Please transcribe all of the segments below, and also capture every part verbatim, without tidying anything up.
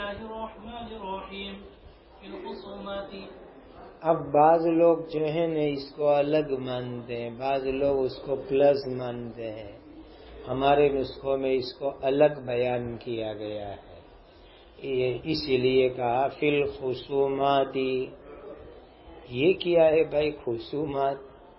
الله الرحمن الرحيم في الخصومات. اب بعض لوگ جو ہیں نا اس کو الگ مانتے ہیں، بعض لوگ اس کو پلس مانتے ہیں. ہمارے نسخوں میں اس کو الگ بیان کیا گیا ہے، اسی لیے کہا فی الخصوماتی. یہ کیا ہے بھائی خصومات؟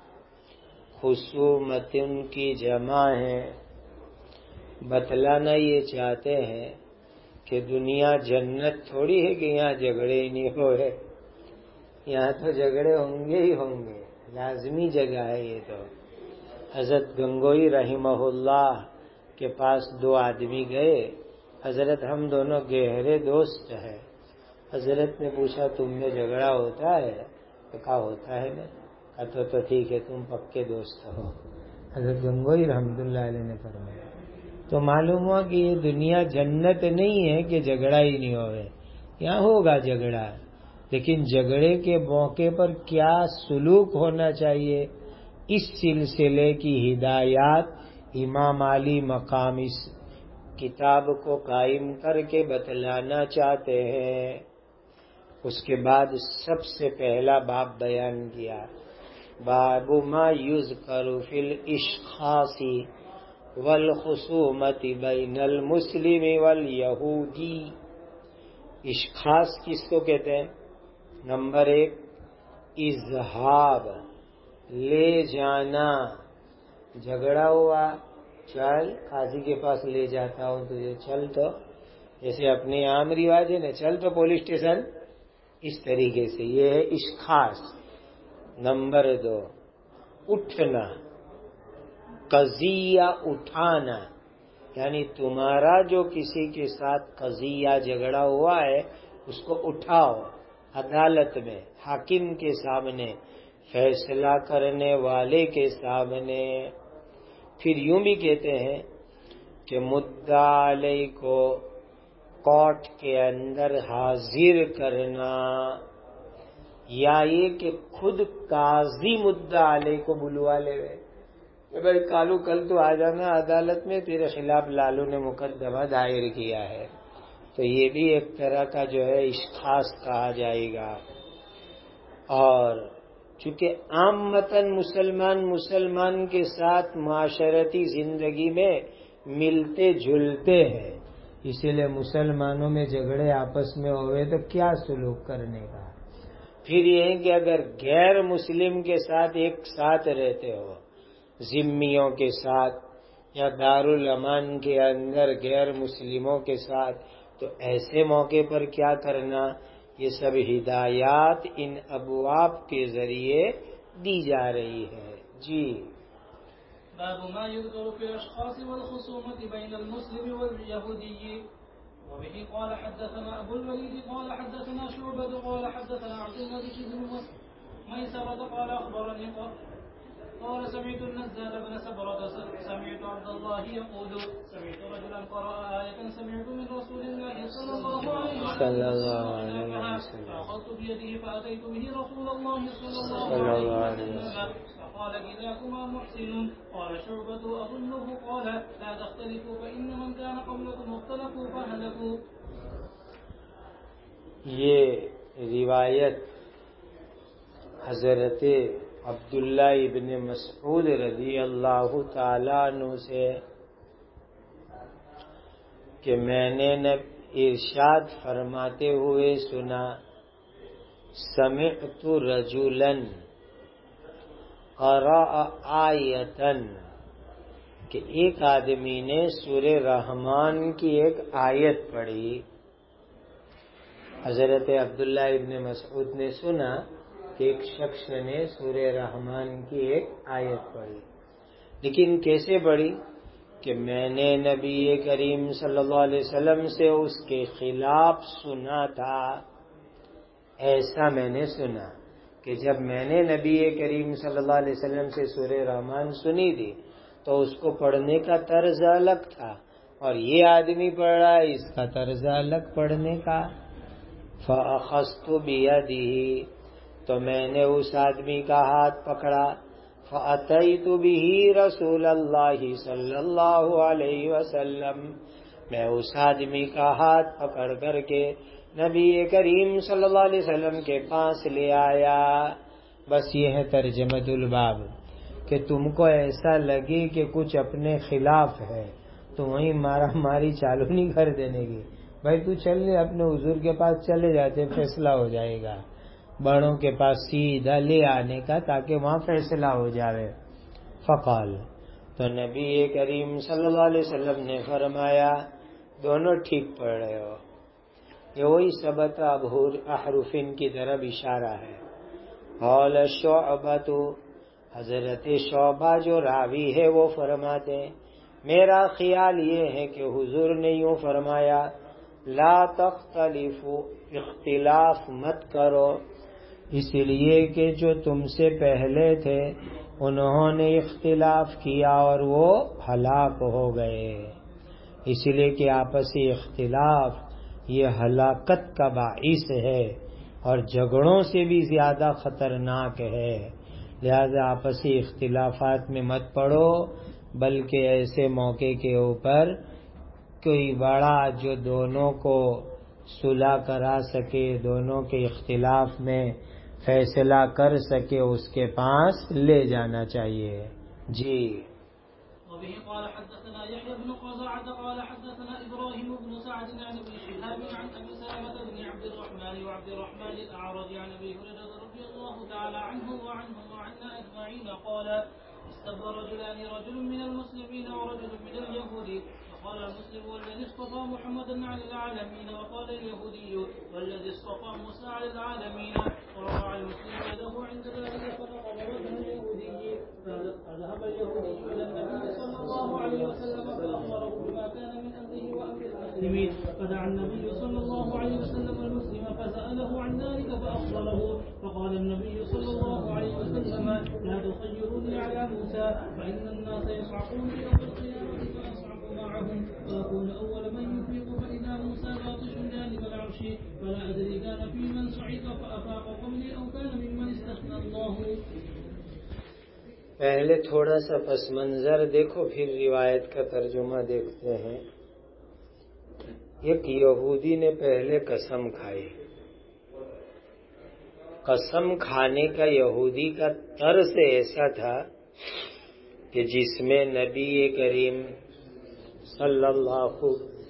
خصومت ان کی جمع ہے. بتلانا یہ چاہتے ہیں کہ دنیا جنت تھوڑی ہے کہ یہاں جھگڑے ہی نہیں ہوئے. یہاں تو جھگڑے ہوں گے ہی ہوں گے، لازمی جگہ ہے یہ تو. حضرت گنگوئی رحمہ اللہ کے پاس دو آدمی گئے. حضرت ہم دونوں گہرے دوست ہیں. حضرت نے پوچھا تم میں جھگڑا ہوتا ہے؟ تو کہا ہوتا ہے نا. کہا تو تو ٹھیک ہے تم پکے دوست ہو. حضرت گنگوئی رحمۃ اللہ علیہ نے فرمایا. تو معلوم ہوا کہ یہ دنیا جنت نہیں ہے کہ جھگڑا ہی نہیں ہوئے. یہاں ہوگا جھگڑا، لیکن جھگڑے کے موقع پر کیا سلوک ہونا چاہیے، اس سلسلے کی ہدایات امام علی مقام اس کتاب کو قائم کر کے بتلانا چاہتے ہیں. اس کے بعد سب سے پہلا باب بیان کیا، باب ما یذکر فی الاشخاص والخصومت بین المسلم والیہودی. اشخاص کس کو کہتے ہیں؟ نمبر ایک اذہاب، لے جانا. جھگڑا ہوا، چل قاضی کے پاس لے جاتا ہوں تجھے، چل. تو جیسے اپنے عام رواج ہے نا، چل تو پولیس اسٹیشن، اس طریقے سے یہ ہے اشخاص. نمبر دو اٹھنا، قضیہ اٹھانا، یعنی تمہارا جو کسی کے ساتھ قضیہ جھگڑا ہوا ہے اس کو اٹھاؤ عدالت میں، حاکم کے سامنے، فیصلہ کرنے والے کے سامنے. پھر یوں بھی کہتے ہیں کہ مدعا علیہ کو کورٹ کے اندر حاضر کرنا، یا یہ کہ خود قاضی مدعا علیہ کو بلوا لے کہ بھائی کالو کل تو آ جانا عدالت میں، تیرے خلاف لالو نے مقدمہ دائر کیا ہے. تو یہ بھی ایک طرح کا جو ہے اشخاص کہا جائے گا. اور چونکہ عامتاً مسلمان مسلمان کے ساتھ معاشرتی زندگی میں ملتے جلتے ہیں، اسی لیے مسلمانوں میں جھگڑے آپس میں ہوئے تو کیا سلوک کرنے کا. پھر یہ کہ اگر غیر مسلم کے ساتھ ایک ساتھ رہتے ہو، ذمیوں کے ساتھ یا دارالامان کے اندر غیر مسلموں کے ساتھ، تو ایسے موقع پر کیا کرنا، یہ سب ہدایات ان ابواب کے ذریعے دی جا رہی ہے. جی باب ما يذكر في الاشخاص والخصومة بين المسلم واليهودي. وبه قال حدثنا ابو الوليد قال حدثنا شعبة قال حدثنا عبد الملك بن ميسرة قال اخبرني قال سمعت النزال بن سبرة سمعت عبد الله يقول سمعت رجلا قرأ آية سمعت من رسول الله صلى الله عليه وسلم فأخذت بيده فأتيت به رسول الله صلى الله عليه وسلم فقال كلاكما محسن. قال شعبة أظنه قال لا تختلفوا فإن من كان قبلكم اختلفوا فهلكوا. یہ روایت حضرت عبداللہ ابن مسعود رضی اللہ تعالیٰ عنہ سے کہ میں نے ارشاد فرماتے ہوئے سنا، سمعت رجلا قرأ آیتن، کہ ایک آدمی نے سورہ رحمان کی ایک آیت پڑھی. حضرت عبداللہ ابن مسعود نے سنا کہ ایک شخص نے سورہ رحمان کی ایک آیت پڑھی، لیکن کیسے پڑھی کہ میں نے نبی کریم صلی اللہ علیہ وسلم سے اس کے خلاف سنا تھا. ایسا میں نے سنا کہ جب میں نے نبی کریم صلی اللہ علیہ وسلم سے سورہ رحمان سنی تھی تو اس کو پڑھنے کا طرز الگ تھا، اور یہ آدمی پڑھ رہا ہے اس کا طرز الگ پڑھنے کا. فَأَخَذْتُ بِيَدِهِ، تو میں نے اس آدمی کا ہاتھ پکڑا. فَأَتَيْتُ بِهِ رسول اللہ صلی اللہ علیہ وسلم، میں اس آدمی کا ہاتھ پکڑ کر کے نبی کریم صلی اللہ علیہ وسلم کے پاس لے آیا. بس یہ ہے ترجمۃ الباب کہ تم کو ایسا لگے کہ کچھ اپنے خلاف ہے تو وہیں مارا ماری چالو نہیں کر دینے کی. بھائی تو چل اپنے حضور کے پاس چلے جاتے فیصلہ ہو جائے گا. بڑوں کے پاس سیدھا لے آنے کا تاکہ وہاں فیصلہ ہو جائے. فقال تو نبی کریم صلی اللہ علیہ وسلم نے فرمایا دونوں ٹھیک پڑھ رہے ہو. یہ وہی سبت احرفین کی طرف اشارہ ہے. قال شعبۃ حضرت شعبہ جو راوی ہے وہ فرماتے ہیں میرا خیال یہ ہے کہ حضور نے یوں فرمایا لا تختلفوا اختلاف مت کرو اس لیے کہ جو تم سے پہلے تھے انہوں نے اختلاف کیا اور وہ ہلاک ہو گئے. اس لیے کہ آپسی اختلاف یہ ہلاکت کا باعث ہے اور جھگڑوں سے بھی زیادہ خطرناک ہے. لہذا آپسی اختلافات میں مت پڑو بلکہ ایسے موقع کے اوپر کوئی بڑا جو دونوں کو صلح کرا سکے دونوں کے اختلاف میں فیصلہ کر سکے اس کے پاس لے جانا چاہیے. جی. وبه قال حدثنا يحيى بن قزعة قال حدثنا إبراهيم بن سعد عن ابن شهاب عن أبي سلمة بن عبد الرحمن وعبد الرحمن الأعرج عن أبي هريرة رضي الله تعالى عنه وعنهم وعنا أجمعين قال استبى رجلان رجل من المسلمين ورجل من اليهود وقال المسلم والذي اصطفى محمدا على العالمين وقال اليهودي والذي اصطفى موسى على العالمين ورفع المسلم يده عند ذلك فنقض وجه اليهودي فذهب اليهودي إلى النبي صلى الله عليه وسلم فأخبره بما كان من أمره وأمر المسلمين فدعا النبي صلى الله عليه وسلم المسلم فسأله عن ذلك فأخبره فقال النبي صلى الله عليه وسلم لا تخيروني على موسى فإن الناس يصعقون يوم القيامة فأصعق معهم وأكون أول من يفيق فإذا موسى باطش جانب العرش فلا أدري كان في من صعق فأفاق قبلي أو كان ممن استثنى الله. پہلے تھوڑا سا پس منظر دیکھو پھر روایت کا ترجمہ دیکھتے ہیں. ایک یہودی نے پہلے قسم کھائی. قسم کھانے کا یہودی کا طرز ایسا تھا کہ جس میں نبی کریم صلی اللہ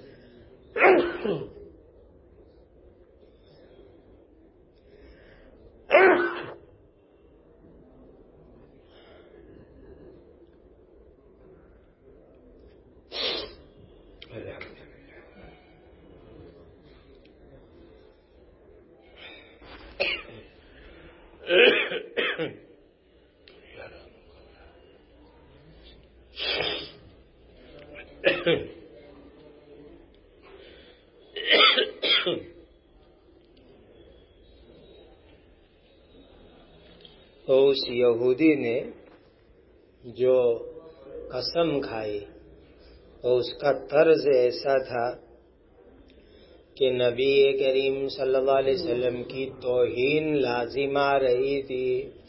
تو اس یہودی نے جو قسم کھائی تو اس کا طرز ایسا تھا کہ نبی کریم صلی اللہ علیہ وسلم کی توہین لازم آ رہی تھی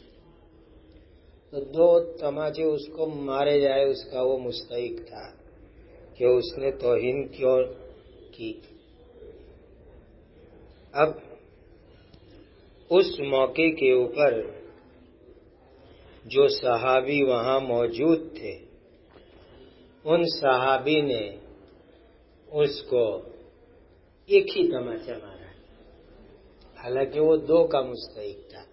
تو دو تماچے اس کو مارے جائے اس کا وہ مستحق تھا کہ اس نے توہین کیوں کی. اب اس موقع کے اوپر جو صحابی وہاں موجود تھے ان صحابی نے اس کو ایک ہی تماچا مارا حالانکہ وہ دو کا مستحق تھا.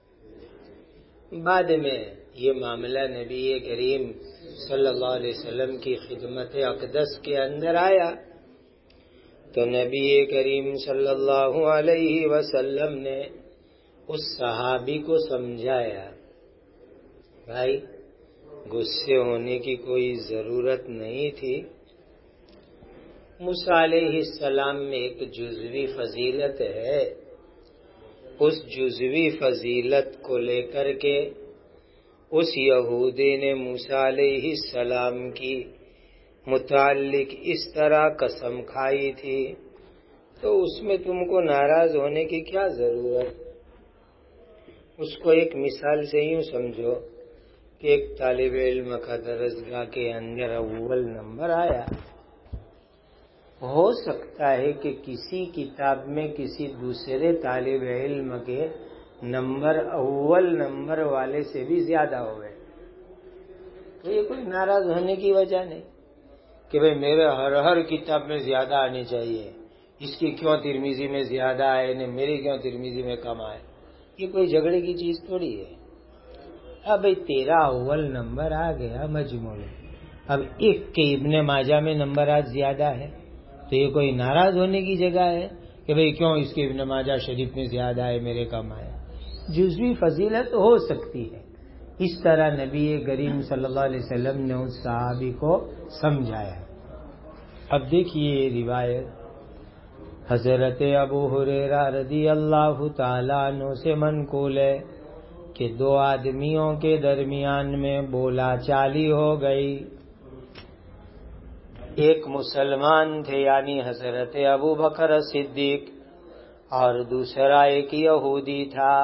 بعد میں یہ معاملہ نبی کریم صلی اللہ علیہ وسلم کی خدمت اقدس کے اندر آیا تو نبی کریم صلی اللہ علیہ وسلم نے اس صحابی کو سمجھایا بھائی غصے ہونے کی کوئی ضرورت نہیں تھی. موسیٰ علیہ السلام میں ایک جزوی فضیلت ہے اس جزوی فضیلت کو لے کر کے اس یہودی نے موسیٰ علیہ السلام کی متعلق اس طرح قسم کھائی تھی تو اس میں تم کو ناراض ہونے کی کیا ضرورت. اس کو ایک مثال سے یوں سمجھو کہ ایک طالب علم کا درسگاہ کے اندر اول نمبر آیا ہو سکتا ہے کہ کسی کتاب میں کسی دوسرے طالب علم کے نمبر اول نمبر والے سے بھی زیادہ ہوئے، تو یہ کوئی ناراض ہونے کی وجہ نہیں کہ بھئی میرے ہر ہر کتاب میں زیادہ آنی چاہیے، اس کی کیوں ترمذی میں زیادہ آئے نے میری کیوں ترمذی میں کم آئے، یہ کوئی جھگڑے کی چیز تھوڑی ہے۔ اب بھئی تیرا اول نمبر آ گیا مجموع میں، اب ایک کے ابن ماجہ میں نمبرات زیادہ ہے تو یہ کوئی ناراض ہونے کی جگہ ہے کہ بھئی کیوں اس کے ابن ماجہ شریف میں زیادہ ہے میرے کم آئے۔ جزوی فضیلت ہو سکتی ہے، اس طرح نبی کریم صلی اللہ علیہ وسلم نے اس صحابی کو سمجھایا۔ اب دیکھیے یہ روایت حضرت ابو ہریرہ رضی اللہ تعالیٰ عنہ سے منقول ہے کہ دو آدمیوں کے درمیان میں بولا چالی ہو گئی، ایک مسلمان تھے یعنی حضرت ابو بکر صدیق، اور دوسرا ایک یہودی تھا۔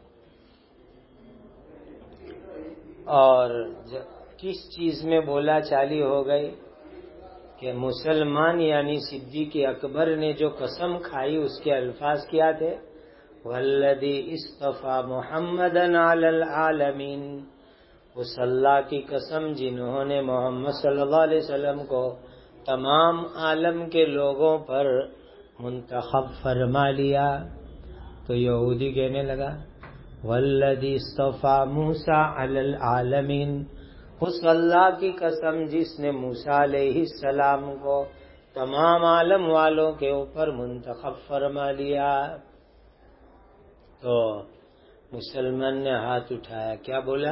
اور کس چیز میں بولا چالی ہو گئی کہ مسلمان یعنی صدیق اکبر نے جو قسم کھائی اس کے الفاظ کیا تھے؟ والذی اصطفی محمدا علی العالمین، اس اللہ کی قسم جنہوں نے محمد صلی اللہ علیہ وسلم کو تمام عالم کے لوگوں پر منتخب فرما لیا۔ تو یہودی کہنے لگا والذی اصطفی موسیٰ علی العالمین، اس اللہ کی قسم جس نے موسیٰ علیہ السلام کو تمام عالم والوں کے اوپر منتخب فرما لیا۔ تو مسلمان نے ہاتھ اٹھایا، کیا بولا؟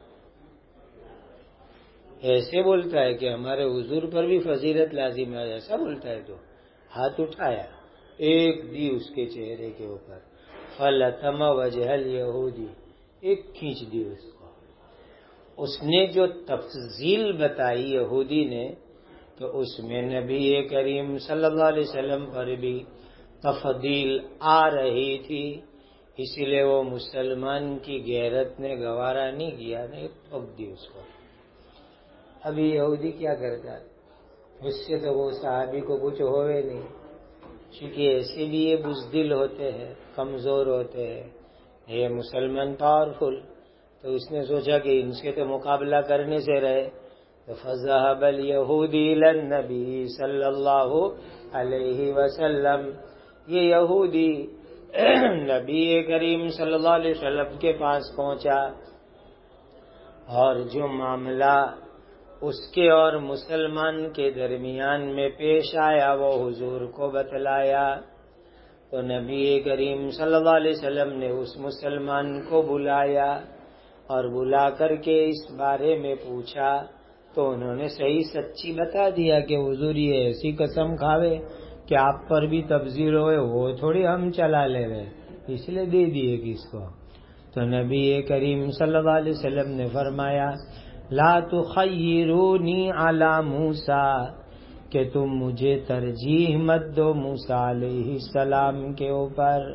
ایسے بولتا ہے کہ ہمارے حضور پر بھی فضیلت لازم ہے، ایسا بولتا ہے؟ تو ہاتھ اٹھایا، ایک دی اس کے چہرے کے اوپر، فلتم وجہ الیہودی، ایک کھینچ دی اس کو۔ اس نے جو تفضیل بتائی یہودی نے تو اس میں نبی کریم صلی اللہ علیہ وسلم پر بھی تفضیل آ رہی تھی، اس لیے وہ مسلمان کی غیرت نے گوارا نہیں کیا، نہیں ٹھوک دی اس کو۔ ابھی یہودی کیا کرتا؟ اس سے تو وہ صحابی کو کچھ ہوئے نہیں، چونکہ ایسے بھی یہ بزدل ہوتے ہیں، کمزور ہوتے ہیں، یہ مسلمان پاورفل، تو اس نے سوچا کہ ان سے تو مقابلہ کرنے سے رہے، فذهب اليهودی الى النبی صلی اللہ علیہ وسلم، یہ یہودی نبی کریم صلی اللہ علیہ وسلم کے پاس پہنچا اور جو معاملہ اس کے اور مسلمان کے درمیان میں پیش آیا وہ حضور کو بتلایا۔ تو نبی کریم صلی اللہ علیہ وسلم نے اس مسلمان کو بلایا اور بلا کر کے اس بارے میں پوچھا، تو انہوں نے صحیح سچی بتا دیا کہ حضور یہ ایسی قسم کھاوے کہ آپ پر بھی تفضیل ہوئے، وہ تھوڑی ہم چلا لے رہے، اس لیے دے دیے کس کو۔ تو نبی کریم صلی اللہ علیہ وسلم نے فرمایا لا تخیرونی علی موسیٰ، کہ تم مجھے ترجیح مت دو موسیٰ علیہ السلام کے اوپر۔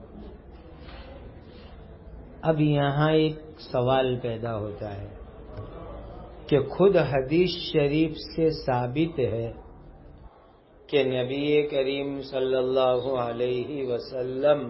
اب یہاں ایک سوال پیدا ہوتا ہے کہ خود حدیث شریف سے ثابت ہے کہ نبی کریم صلی اللہ علیہ وسلم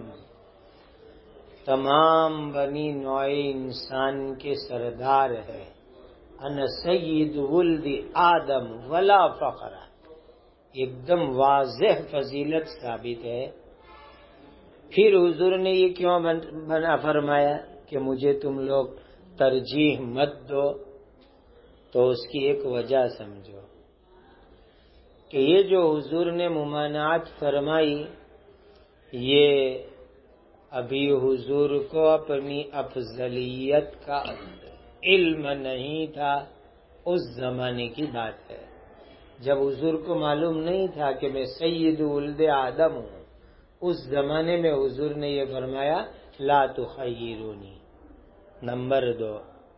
تمام بنی نوع انسان کے سردار ہے، انا سید ولد آدم ولا فخر، ایک دم واضح فضیلت ثابت ہے۔ پھر حضور نے یہ کیوں بنا فرمایا کہ مجھے تم لوگ ترجیح مت دو؟ تو اس کی ایک وجہ سمجھو کہ یہ جو حضور نے ممانعت فرمائی، یہ ابھی حضور کو اپنی افضلیت کا علم نہیں تھا، اس زمانے کی بات ہے جب حضور کو معلوم نہیں تھا کہ میں سید ولد آدم ہوں۔ اس زمانے میں حضور نے یہ فرمایا لا تخیرونی۔ نمبر دو،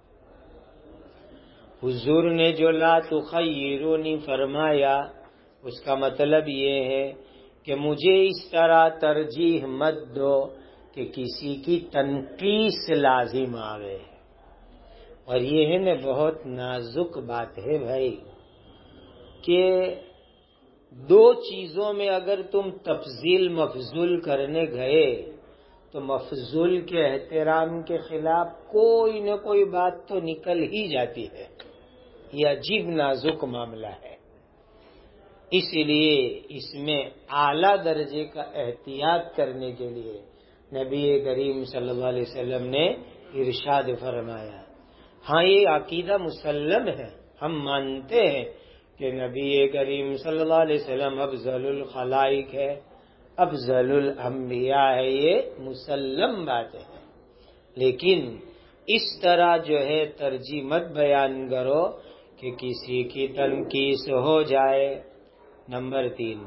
حضور نے جو لا تخیرونی فرمایا اس کا مطلب یہ ہے کہ مجھے اس طرح ترجیح مت دو کہ کسی کی تنقیص لازم آوے۔ اور یہ ہے نا بہت نازک بات ہے بھائی کہ دو چیزوں میں اگر تم تفضیل مفضول کرنے گئے تو مفضول کے احترام کے خلاف کوئی نہ کوئی بات تو نکل ہی جاتی ہے. یہ عجیب نازک معاملہ ہے. اس لیے اس میں اعلیٰ درجے کا احتیاط کرنے کے لیے نبی کریم صلی اللہ علیہ وسلم نے ارشاد فرمایا. ہاں یہ عقیدہ مسلم ہے، ہم مانتے ہیں کہ نبی کریم صلی اللہ علیہ وسلم افضل الخلائق ہے، افضل الانبیاء ہے، یہ مسلم باتیں ہیں. لیکن اس طرح جو ہے ترجیح مت بیان کرو کہ کسی کی تنقیص ہو جائے. نمبر تین،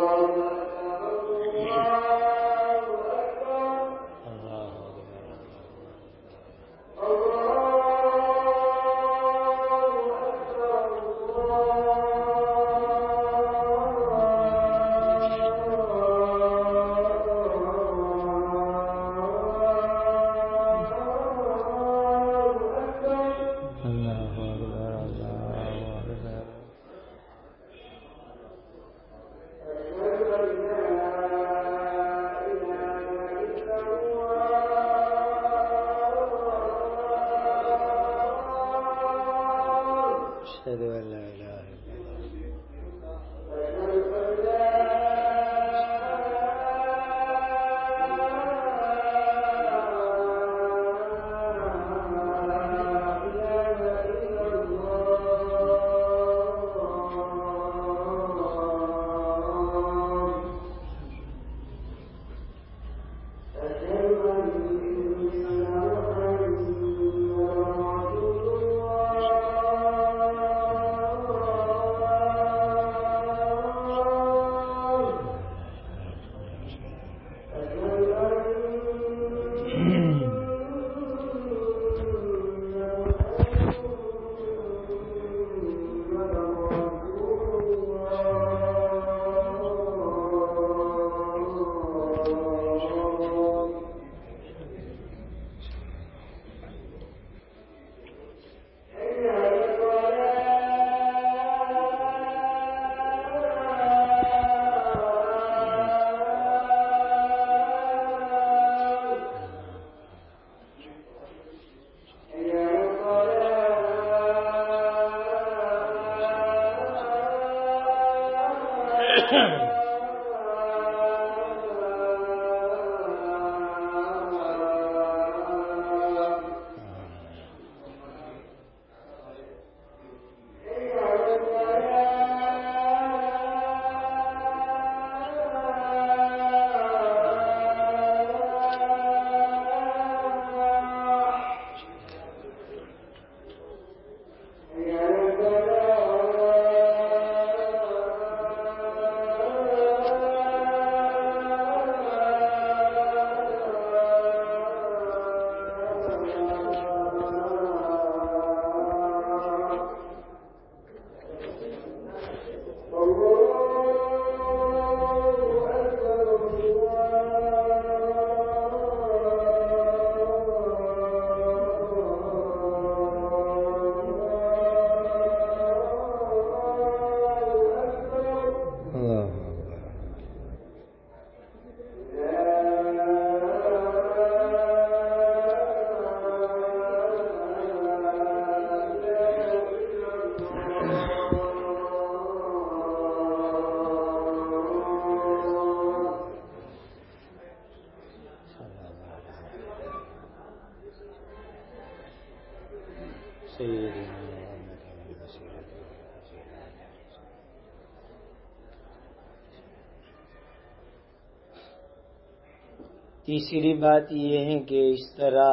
تیسری بات یہ ہے کہ اس طرح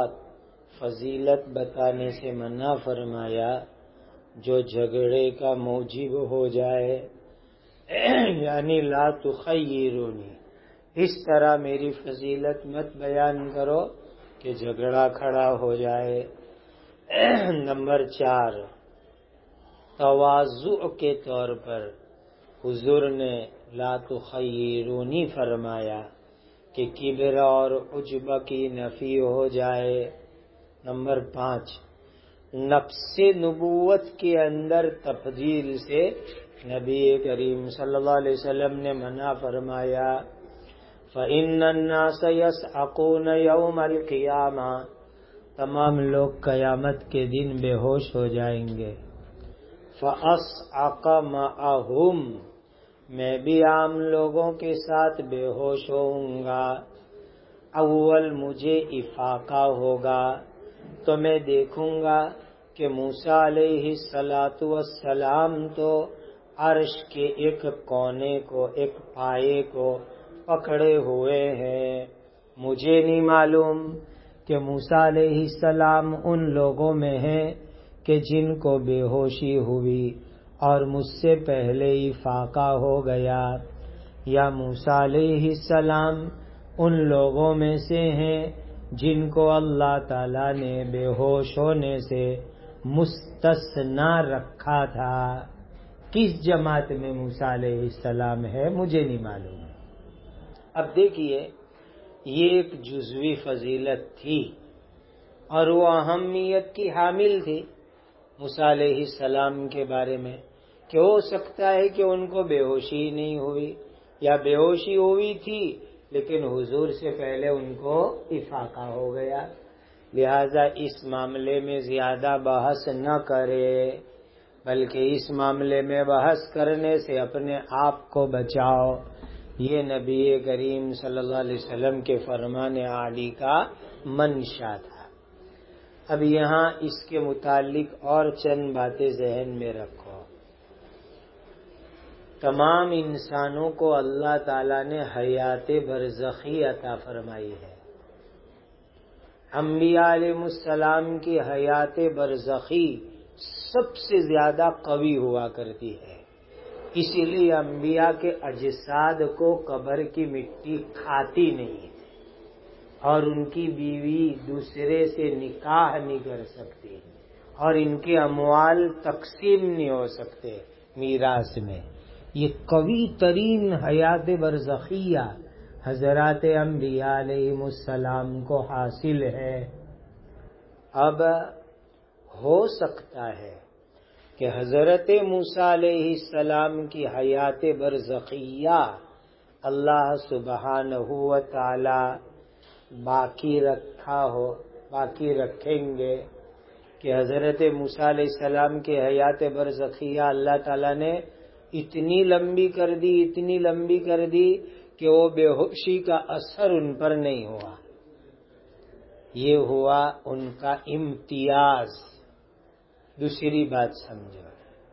فضیلت بتانے سے منع فرمایا جو جھگڑے کا موجب ہو جائے، یعنی لا تخیرونی، اس طرح میری فضیلت مت بیان کرو کہ جھگڑا کھڑا ہو جائے. نمبر چار، تواضع کے طور پر حضور نے لا تخیرونی فرمایا کہ کبر اور عجب کی نفی ہو جائے. نمبر پانچ، نفس نبوت کے اندر تفضیل سے نبی کریم صلی اللہ علیہ وسلم نے منع فرمایا فَإِنَّ النَّاسَ يَصْعَقُونَ يَوْمَ الْقِيَامَةِ تمام لوگ قیامت کے دن بے ہوش ہو جائیں گے. فَأَصْعَقَ مَعَهُمْ میں بھی عام لوگوں کے ساتھ بے ہوش ہوں گا. اول مجھے افاقہ ہوگا تو میں دیکھوں گا کہ موسیٰ علیہ الصلاۃ والسلام تو عرش کے ایک کونے کو ایک پائے کو پکڑے ہوئے ہیں. مجھے نہیں معلوم کہ موسیٰ علیہ السلام ان لوگوں میں ہیں کہ جن کو بے ہوشی ہوئی اور مجھ سے پہلے ہی فاقہ ہو گیا، یا موسیٰ علیہ السلام ان لوگوں میں سے ہیں جن کو اللہ تعالیٰ نے بے ہوش ہونے سے مستثنا رکھا تھا. کس جماعت میں موسیٰ علیہ السلام ہے مجھے نہیں معلوم. اب دیکھیے یہ ایک جزوی فضیلت تھی اور وہ اہمیت کی حامل تھی موسیٰ علیہ السلام کے بارے میں کہ ہو سکتا ہے کہ ان کو بے ہوشی نہیں ہوئی یا بے ہوشی ہوئی تھی لیکن حضور سے پہلے ان کو افاقہ ہو گیا. لہذا اس معاملے میں زیادہ بحث نہ کرے بلکہ اس معاملے میں بحث کرنے سے اپنے آپ کو بچاؤ. یہ نبی کریم صلی اللہ علیہ وسلم کے فرمان عالی کا منشا تھا. اب یہاں اس کے متعلق اور چند باتیں ذہن میں رکھو. تمام انسانوں کو اللہ تعالیٰ نے حیات برزخی عطا فرمائی ہے. انبیاء علیہ السلام کی حیات برزخی سب سے زیادہ قوی ہوا کرتی ہے. اسی لیے انبیاء کے اجساد کو قبر کی مٹی کھاتی نہیں اور ان کی بیوی دوسرے سے نکاح نہیں کر سکتی اور ان کے اموال تقسیم نہیں ہو سکتے میراث میں. یہ قوی ترین حیات برزخیہ حضرات انبیاء علیہ السلام کو حاصل ہے. اب ہو سکتا ہے کہ حضرت موسیٰ علیہ السلام کی حیات برزخیہ اللہ سبحانہ و تعالی باقی رکھا ہو باقی رکھیں گے کہ حضرت موسیٰ علیہ السلام کی حیات برزخیہ اللہ تعالی نے اتنی لمبی کر دی اتنی لمبی کر دی کہ وہ بے ہوشی کا اثر ان پر نہیں ہوا. یہ ہوا ان کا امتیاز. دوسری بات سمجھو،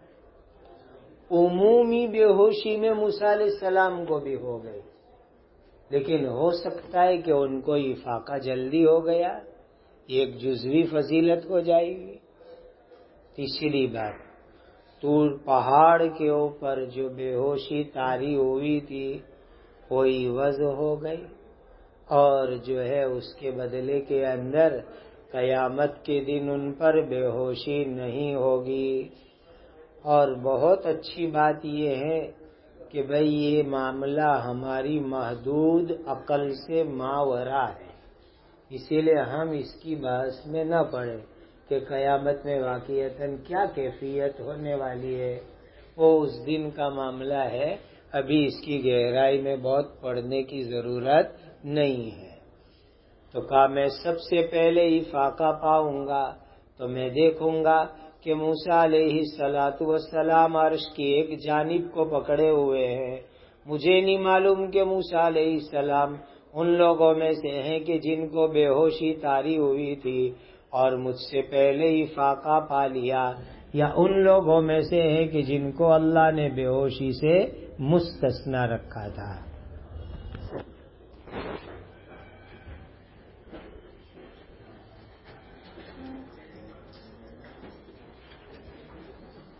عمومی بے ہوشی میں موسیٰ علیہ السلام کو بھی ہو گئی لیکن ہو سکتا ہے کہ ان کو افاقہ جلدی ہو گیا، ایک جزوی فضیلت ہو جائے گی. تیسری بات، طور پہاڑ کے اوپر جو بے ہوشی طاری ہوئی تھی وہ عوض ہو گئی اور جو ہے اس کے بدلے کے اندر قیامت کے دن ان پر بے ہوشی نہیں ہوگی. اور بہت اچھی بات یہ ہے کہ بھئی یہ معاملہ ہماری محدود عقل سے ماورا ہے، اسی لیے ہم اس کی بحث میں نہ پڑیں کہ قیامت میں واقعتاً کیا کیفیت ہونے والی ہے. وہ اس دن کا معاملہ ہے، ابھی اس کی گہرائی میں بہت پڑھنے کی ضرورت نہیں ہے. تو کہا میں سب سے پہلے ہی فاقہ پاؤں گا تو میں دیکھوں گا کہ موسیٰ علیہ الصلاۃ والسلام عرش کی ایک جانب کو پکڑے ہوئے ہیں. مجھے نہیں معلوم کہ موسیٰ علیہ السلام ان لوگوں میں سے ہیں کہ جن کو بے ہوشی طاری ہوئی تھی اور مجھ سے پہلے ہی فاقہ پا لیا، یا ان لوگوں میں سے ہیں کہ جن کو اللہ نے بے ہوشی سے مستثنا رکھا تھا.